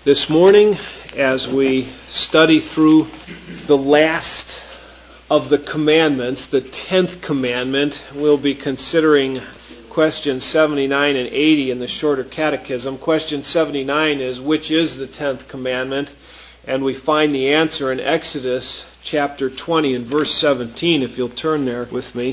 This morning, as we study through the last of the commandments, the 10th commandment, we'll be considering questions 79 and 80 in the shorter catechism. Question 79 is, which is the 10th commandment? And we find the answer in Exodus chapter 20 and verse 17, if you'll turn there with me.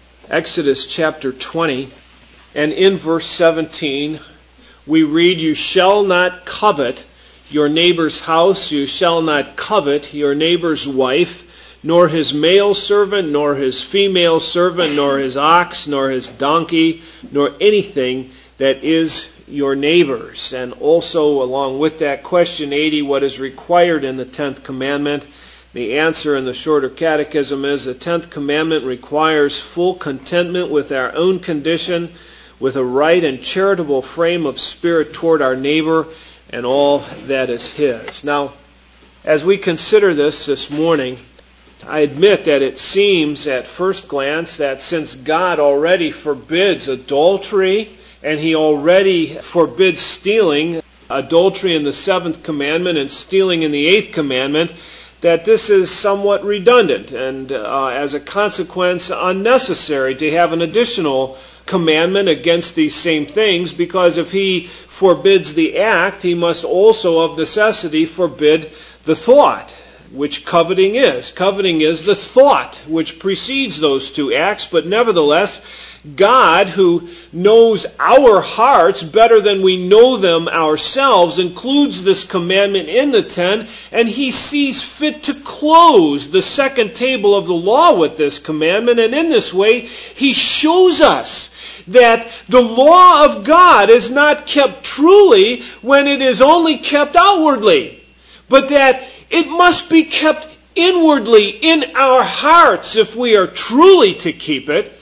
Exodus chapter 20, and in verse 17, we read, "You shall not covet your neighbor's house, you shall not covet your neighbor's wife, nor his male servant, nor his female servant, nor his ox, nor his donkey, nor anything that is your neighbor's." And also, along with that, question 80, what is required in the 10th commandment? The answer in the shorter catechism is, the 10th commandment requires full contentment with our own condition, with a right and charitable frame of spirit toward our neighbor, and all that is his. Now, as we consider this morning, I admit that it seems at first glance that since God already forbids adultery, and He already forbids stealing, adultery in the 7th commandment and stealing in the 8th commandment, that this is somewhat redundant and as a consequence unnecessary to have an additional commandment against these same things, because if He forbids the act, He must also of necessity forbid the thought, which coveting is. Coveting is the thought which precedes those two acts, but nevertheless, God, who knows our hearts better than we know them ourselves, includes this commandment in the 10, and He sees fit to close the second table of the law with this commandment, and in this way, He shows us that the law of God is not kept truly when it is only kept outwardly, but that it must be kept inwardly in our hearts if we are truly to keep it.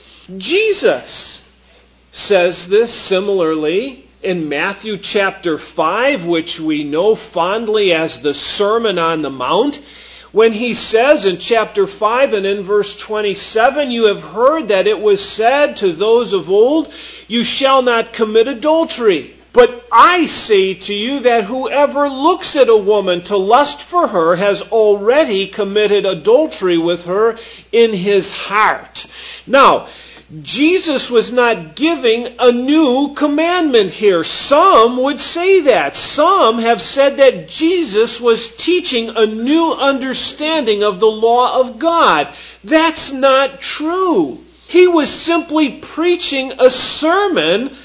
Jesus says this similarly in Matthew chapter 5, which we know fondly as the Sermon on the Mount, when He says in chapter 5 and in verse 27, "You have heard that it was said to those of old, 'You shall not commit adultery.' But I say to you that whoever looks at a woman to lust for her has already committed adultery with her in his heart." Now, Jesus was not giving a new commandment here. Some would say that. Some have said that Jesus was teaching a new understanding of the law of God. That's not true. He was simply preaching a sermon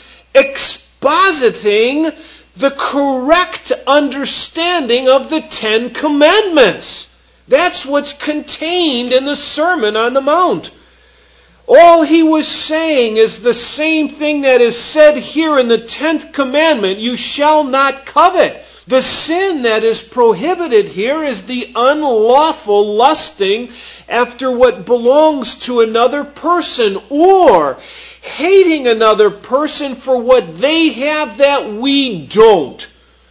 expositing the correct understanding of the 10 commandments. That's what's contained in the Sermon on the Mount. All He was saying is the same thing that is said here in the 10th commandment, "You shall not covet." The sin that is prohibited here is the unlawful lusting after what belongs to another person, or hating another person for what they have that we don't.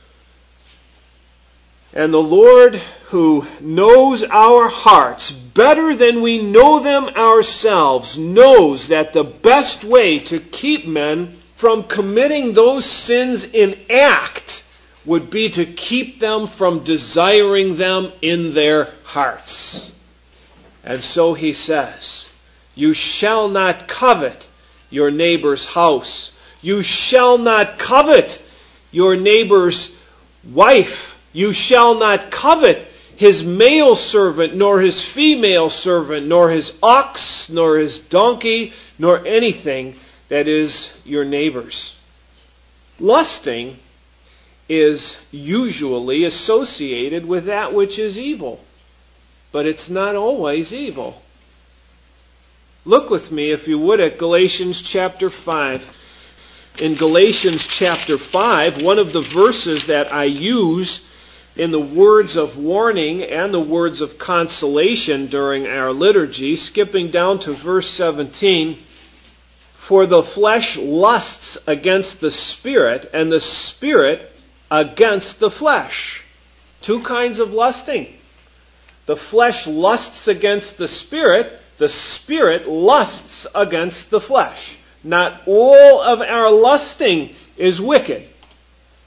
And the Lord, who knows our hearts better than we know them ourselves, knows that the best way to keep men from committing those sins in act would be to keep them from desiring them in their hearts. And so He says, "You shall not covet your neighbor's house. You shall not covet your neighbor's wife. You shall not covet his male servant, nor his female servant, nor his ox, nor his donkey, nor anything that is your neighbor's." Lusting is usually associated with that which is evil, but it's not always evil. Look with me, if you would, at Galatians chapter 5. In Galatians chapter 5, one of the verses that I use in the words of warning and the words of consolation during our liturgy, skipping down to verse 17, "For the flesh lusts against the Spirit, and the Spirit against the flesh." Two kinds of lusting. The flesh lusts against the Spirit lusts against the flesh. Not all of our lusting is wicked.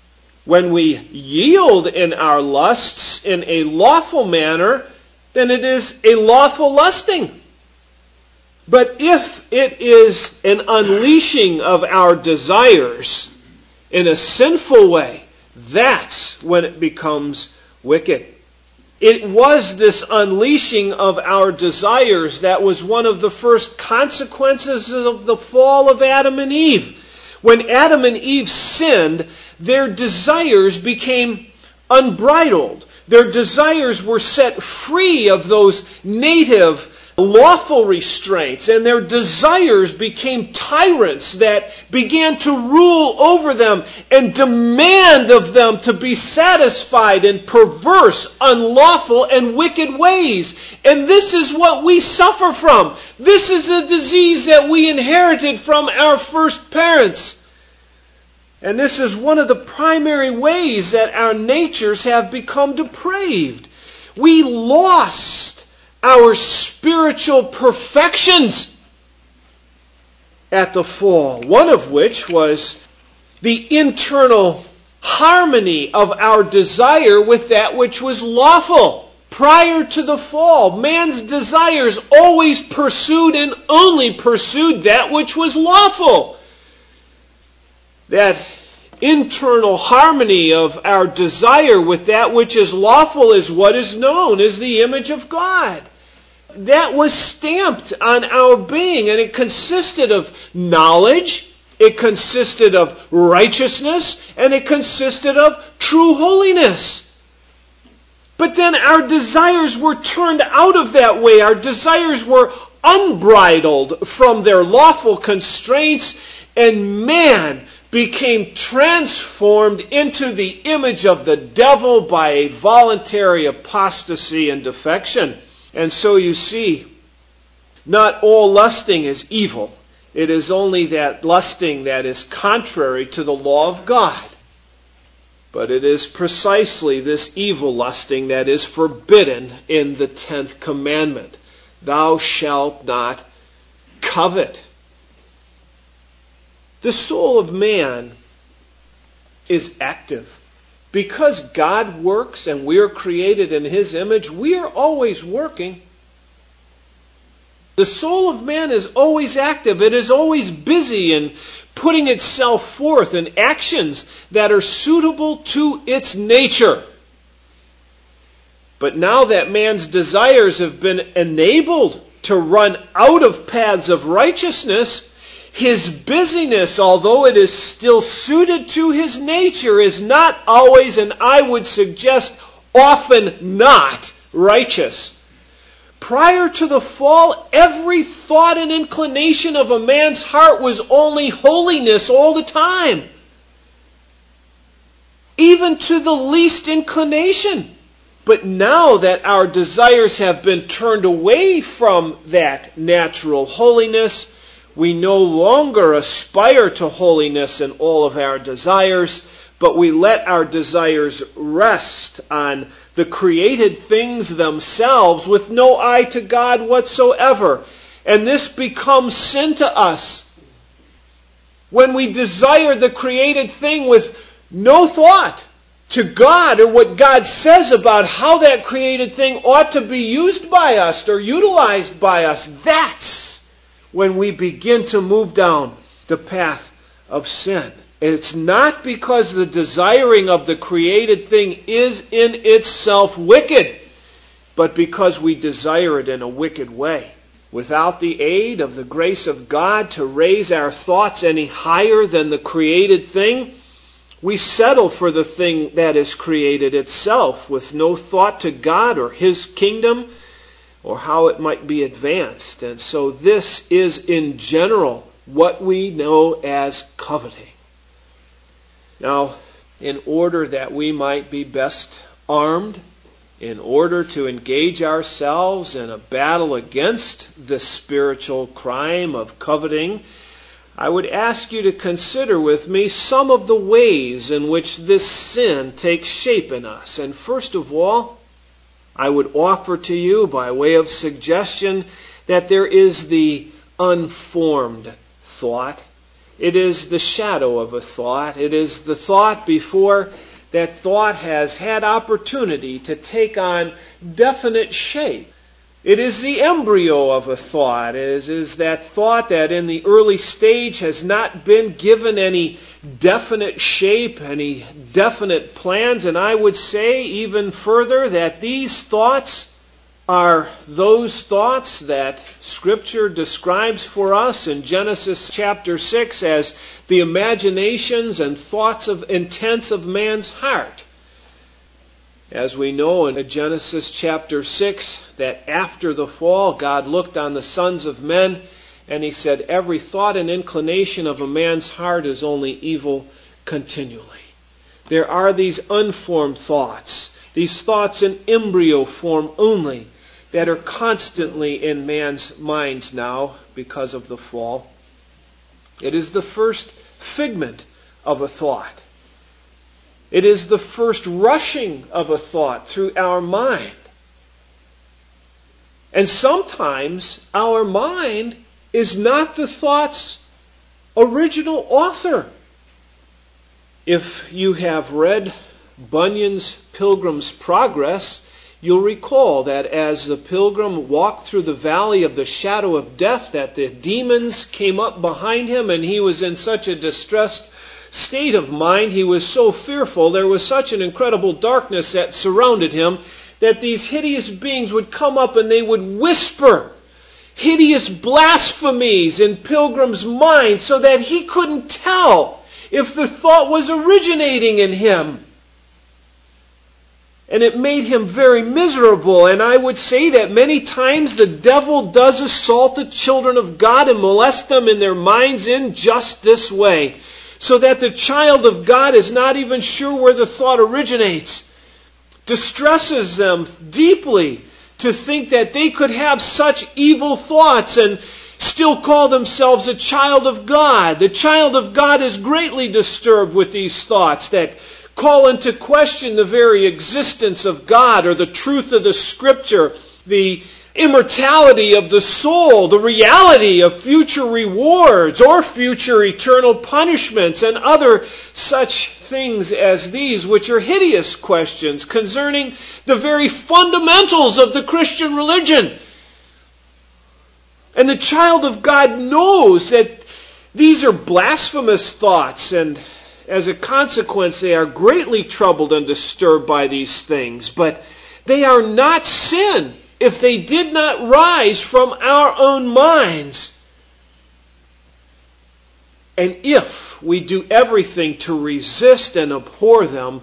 When we yield in our lusts in a lawful manner, then it is a lawful lusting. But if it is an unleashing of our desires in a sinful way, that's when it becomes wicked. It was this unleashing of our desires that was one of the first consequences of the fall of Adam and Eve. When Adam and Eve sinned, their desires became unbridled. Their desires were set free of those native lawful restraints, and their desires became tyrants that began to rule over them and demand of them to be satisfied in perverse, unlawful, and wicked ways. And this is what we suffer from. This is a disease that we inherited from our first parents. And this is one of the primary ways that our natures have become depraved. We lost our spiritual perfections at the fall, one of which was the internal harmony of our desire with that which was lawful. Prior to the fall, man's desires always pursued and only pursued that which was lawful. That internal harmony of our desire with that which is lawful is what is known as the image of God. That was stamped on our being, and it consisted of knowledge, it consisted of righteousness, and it consisted of true holiness. But then our desires were turned out of that way. Our desires were unbridled from their lawful constraints, and man became transformed into the image of the devil by a voluntary apostasy and defection. And so you see, not all lusting is evil. It is only that lusting that is contrary to the law of God. But it is precisely this evil lusting that is forbidden in the 10th commandment. Thou shalt not covet. The soul of man is active. Because God works and we are created in His image, we are always working. The soul of man is always active. It is always busy in putting itself forth in actions that are suitable to its nature. But now that man's desires have been enabled to run out of paths of righteousness, his busyness, although it is still suited to his nature, is not always, and I would suggest often not, righteous. Prior to the fall, every thought and inclination of a man's heart was only holiness all the time. Even to the least inclination. But now that our desires have been turned away from that natural holiness, we no longer aspire to holiness in all of our desires, but we let our desires rest on the created things themselves with no eye to God whatsoever. And this becomes sin to us. When we desire the created thing with no thought to God or what God says about how that created thing ought to be used by us or utilized by us, that's when we begin to move down the path of sin. It's not because the desiring of the created thing is in itself wicked, but because we desire it in a wicked way. Without the aid of the grace of God to raise our thoughts any higher than the created thing, we settle for the thing that is created itself with no thought to God or His kingdom or how it might be advanced. And so this is in general what we know as coveting. Now, in order that we might be best armed, in order to engage ourselves in a battle against this spiritual crime of coveting, I would ask you to consider with me some of the ways in which this sin takes shape in us. And first of all, I would offer to you by way of suggestion that there is the unformed thought. It is the shadow of a thought. It is the thought before that thought has had opportunity to take on definite shape. It is the embryo of a thought. It is that thought that in the early stage has not been given any definite shape, any definite plans. And I would say even further that these thoughts are those thoughts that Scripture describes for us in Genesis chapter 6 as the imaginations and thoughts of intents of man's heart. As we know in Genesis chapter 6, that after the fall, God looked on the sons of men and He said, every thought and inclination of a man's heart is only evil continually. There are these unformed thoughts, these thoughts in embryo form only, that are constantly in man's minds now because of the fall. It is the first figment of a thought. It is the first rushing of a thought through our mind. And sometimes our mind is not the thought's original author. If you have read Bunyan's Pilgrim's Progress, you'll recall that as the pilgrim walked through the valley of the shadow of death, that the demons came up behind him and he was in such a distressed state of mind, he was so fearful, there was such an incredible darkness that surrounded him, that these hideous beings would come up and they would whisper hideous blasphemies in Pilgrim's mind so that he couldn't tell if the thought was originating in him. And it made him very miserable. And I would say that many times the devil does assault the children of God and molest them in their minds in just this way, so that the child of God is not even sure where the thought originates. Distresses them deeply to think that they could have such evil thoughts and still call themselves a child of God. The child of God is greatly disturbed with these thoughts that call into question the very existence of God or the truth of the Scripture, the immortality of the soul, the reality of future rewards or future eternal punishments, and other such things as these, which are hideous questions concerning the very fundamentals of the Christian religion. And the child of God knows that these are blasphemous thoughts, and as a consequence they are greatly troubled and disturbed by these things. But they are not sin if they did not rise from our own minds. And if we do everything to resist and abhor them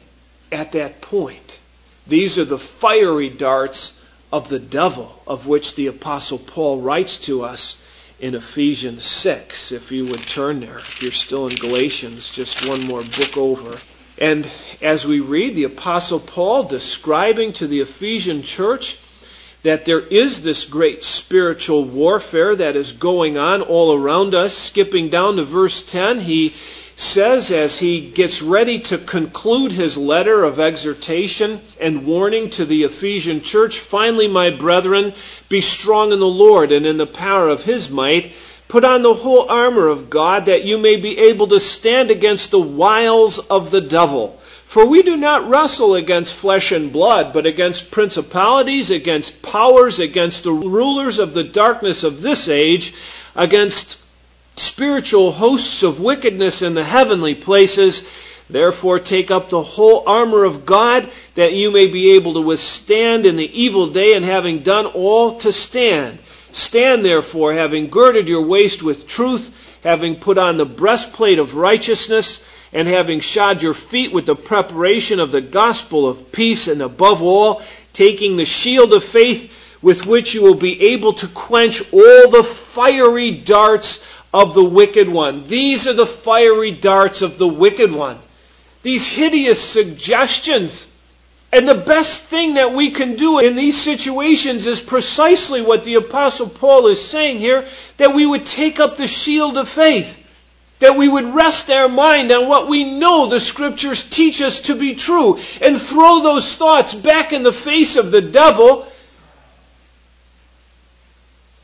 at that point. These are the fiery darts of the devil, of which the Apostle Paul writes to us in Ephesians 6. If you would turn there, if you're still in Galatians, just one more book over. And as we read the Apostle Paul describing to the Ephesian church that there is this great spiritual warfare that is going on all around us. Skipping down to verse 10, he says, as he gets ready to conclude his letter of exhortation and warning to the Ephesian church, finally, my brethren, be strong in the Lord and in the power of His might. Put on the whole armor of God, that you may be able to stand against the wiles of the devil. For we do not wrestle against flesh and blood, but against principalities, against powers, against the rulers of the darkness of this age, against spiritual hosts of wickedness in the heavenly places. Therefore take up the whole armor of God, that you may be able to withstand in the evil day, and having done all, to stand. Stand therefore, having girded your waist with truth, having put on the breastplate of righteousness, and having shod your feet with the preparation of the gospel of peace, and above all, taking the shield of faith, with which you will be able to quench all the fiery darts of the wicked one. These are the fiery darts of the wicked one. These hideous suggestions. And the best thing that we can do in these situations is precisely what the Apostle Paul is saying here, that we would take up the shield of faith. That we would rest our mind on what we know the Scriptures teach us to be true, and throw those thoughts back in the face of the devil.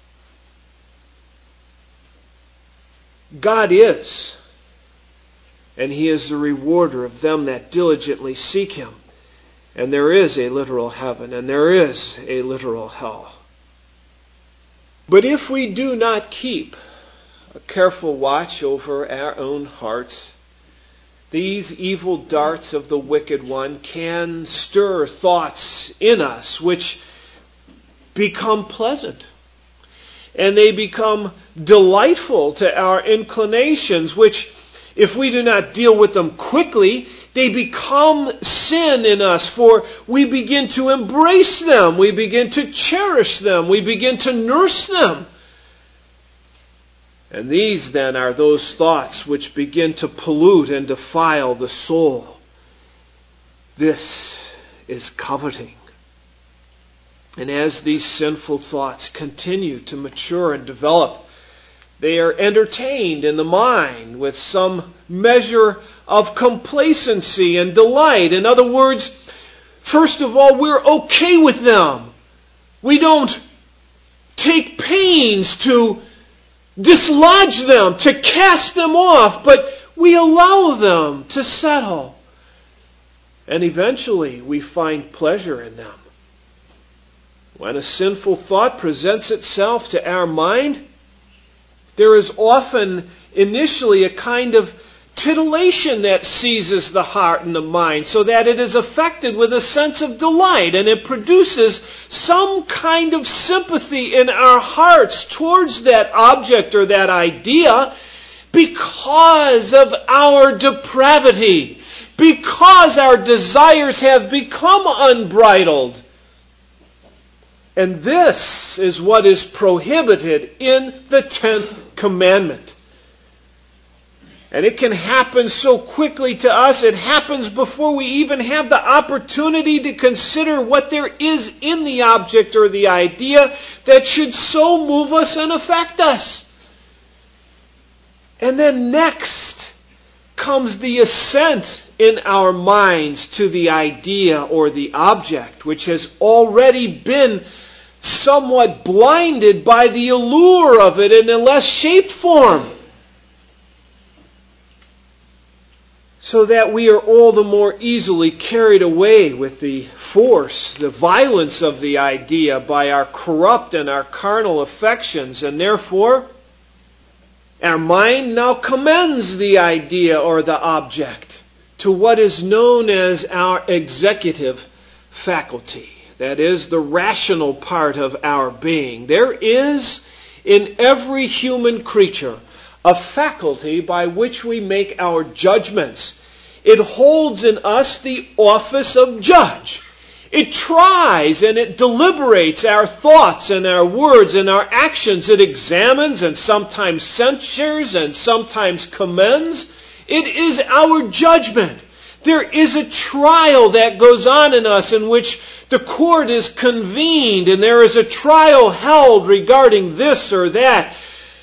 God is, and He is the rewarder of them that diligently seek Him. And there is a literal heaven, and there is a literal hell. But if we do not keep a careful watch over our own hearts, these evil darts of the wicked one can stir thoughts in us which become pleasant. And they become delightful to our inclinations, which, if we do not deal with them quickly, they become sin in us, for we begin to embrace them, we begin to cherish them, we begin to nurse them. And these then are those thoughts which begin to pollute and defile the soul. This is coveting. And as these sinful thoughts continue to mature and develop, they are entertained in the mind with some measure of complacency and delight. In other words, first of all, we're okay with them. We don't take pains to dislodge them, to cast them off, but we allow them to settle. And eventually we find pleasure in them. When a sinful thought presents itself to our mind, there is often initially a kind of titillation that seizes the heart and the mind, so that it is affected with a sense of delight, and it produces some kind of sympathy in our hearts towards that object or that idea because of our depravity, because our desires have become unbridled. And this is what is prohibited in the 10th commandment. And it can happen so quickly to us, it happens before we even have the opportunity to consider what there is in the object or the idea that should so move us and affect us. And then next comes the assent in our minds to the idea or the object, which has already been somewhat blinded by the allure of it in a less shaped form, so that we are all the more easily carried away with the force, the violence of the idea by our corrupt and our carnal affections, and therefore our mind now commends the idea or the object to what is known as our executive faculty. That is, the rational part of our being. There is in every human creature a faculty by which we make our judgments. It holds in us the office of judge. It tries and it deliberates our thoughts and our words and our actions. It examines and sometimes censures and sometimes commends. It is our judgment. There is a trial that goes on in us in which the court is convened and there is a trial held regarding this or that.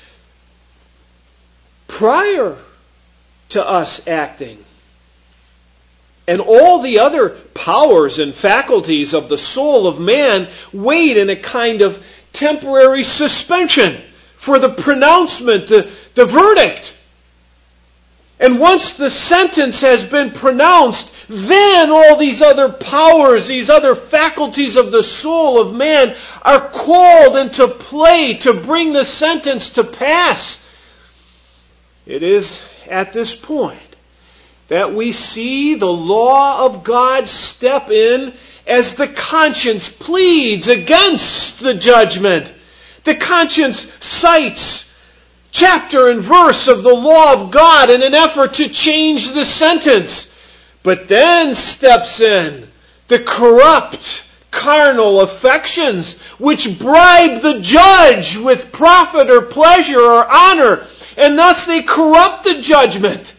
Prior to us acting. And all the other powers and faculties of the soul of man wait in a kind of temporary suspension for the pronouncement, the verdict. And once the sentence has been pronounced, then all these other powers, these other faculties of the soul of man are called into play to bring the sentence to pass. It is at this point that we see the law of God step in as the conscience pleads against the judgment. The conscience cites chapter and verse of the law of God in an effort to change the sentence. But then steps in the corrupt carnal affections which bribe the judge with profit or pleasure or honor, and thus they corrupt the judgment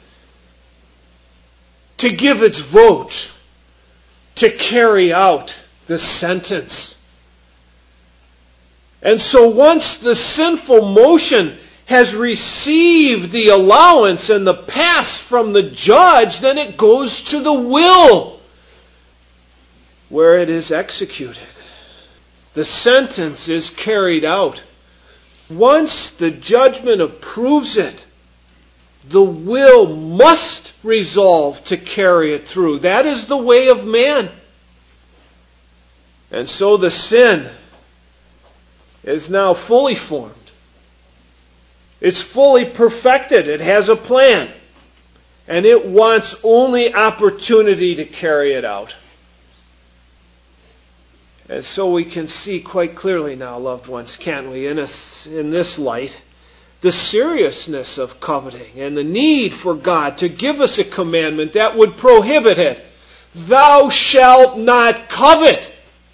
to give its vote, to carry out the sentence. And so once the sinful motion has received the allowance and the pass from the judge, then it goes to the will, where it is executed. The sentence is carried out. Once the judgment approves it, the will must resolve to carry it through. That is the way of man. And so the sin is now fully formed. It's fully perfected. It has a plan. And it wants only opportunity to carry it out. And so we can see quite clearly now, loved ones, can't we, in this light, the seriousness of coveting and the need for God to give us a commandment that would prohibit it. Thou shalt not covet.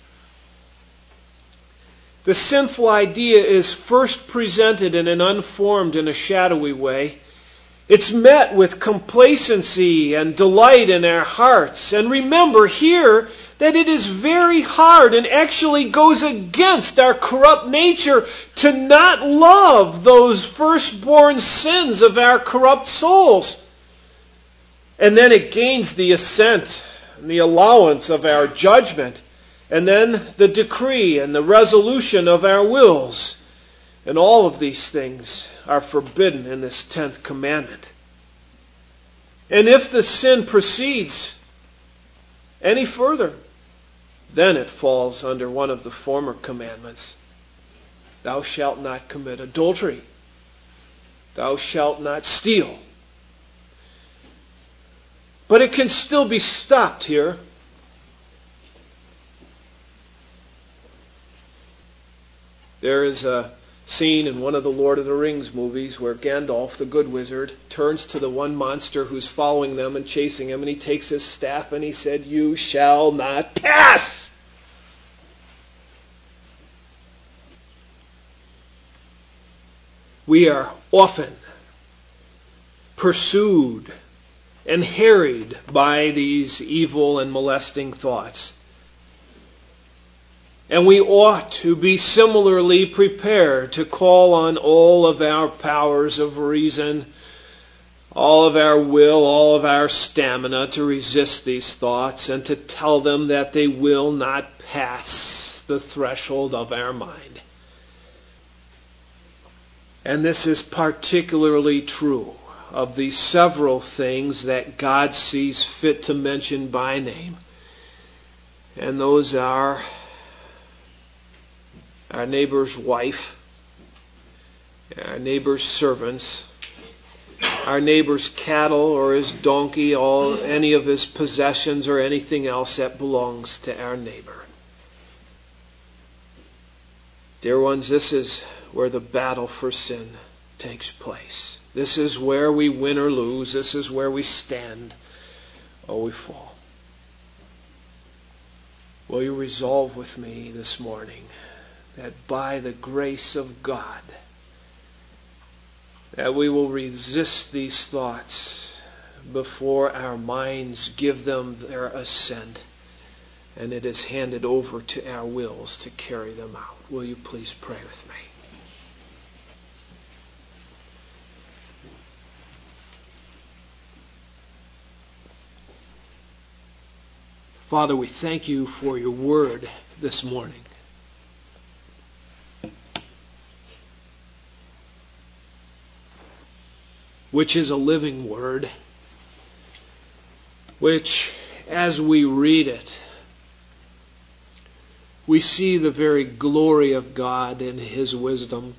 The sinful idea is first presented in an unformed and a shadowy way. It's met with complacency and delight in our hearts. And remember here that it is very hard and actually goes against our corrupt nature to not love those firstborn sins of our corrupt souls. And then it gains the assent and the allowance of our judgment. And then the decree and the resolution of our wills. And all of these things are forbidden in this 10th commandment. And if the sin proceeds any further, then it falls under one of the former commandments. Thou shalt not commit adultery. Thou shalt not steal. But it can still be stopped here. There is a scene in one of the Lord of the Rings movies where Gandalf, the good wizard, turns to the one monster who's following them and chasing him, and he takes his staff and he said, "You shall not pass!" We are often pursued and harried by these evil and molesting thoughts. And we ought to be similarly prepared to call on all of our powers of reason, all of our will, all of our stamina to resist these thoughts and to tell them that they will not pass the threshold of our mind. And this is particularly true of the several things that God sees fit to mention by name. And those are our neighbor's wife, our neighbor's servants, our neighbor's cattle or his donkey, any of his possessions or anything else that belongs to our neighbor. Dear ones, this is where the battle for sin takes place. This is where we win or lose. This is where we stand or we fall. Will you resolve with me this morning that by the grace of God, that we will resist these thoughts before our minds give them their assent, and it is handed over to our wills to carry them out. Will you please pray with me? Father, we thank you for your word this morning. Which is a living word, which, as we read it, we see the very glory of God and His wisdom.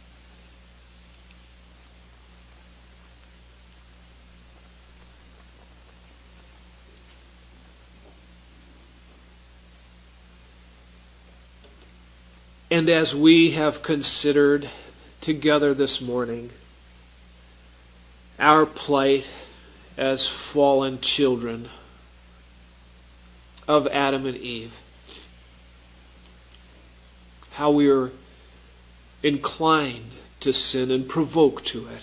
And as we have considered together this morning our plight as fallen children of Adam and Eve, how we are inclined to sin and provoked to it,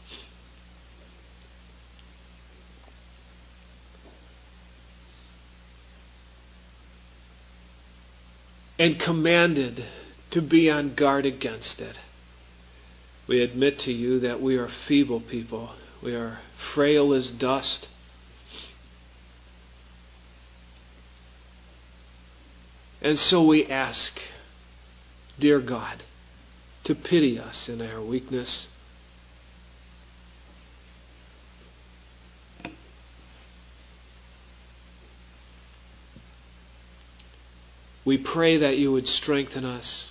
and commanded to be on guard against it. We admit to you that we are feeble people. We are frail as dust. And so we ask, dear God, to pity us in our weakness. We pray that you would strengthen us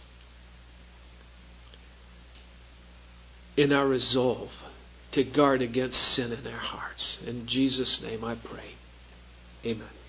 in our resolve to guard against sin in our hearts. In Jesus' name I pray. Amen.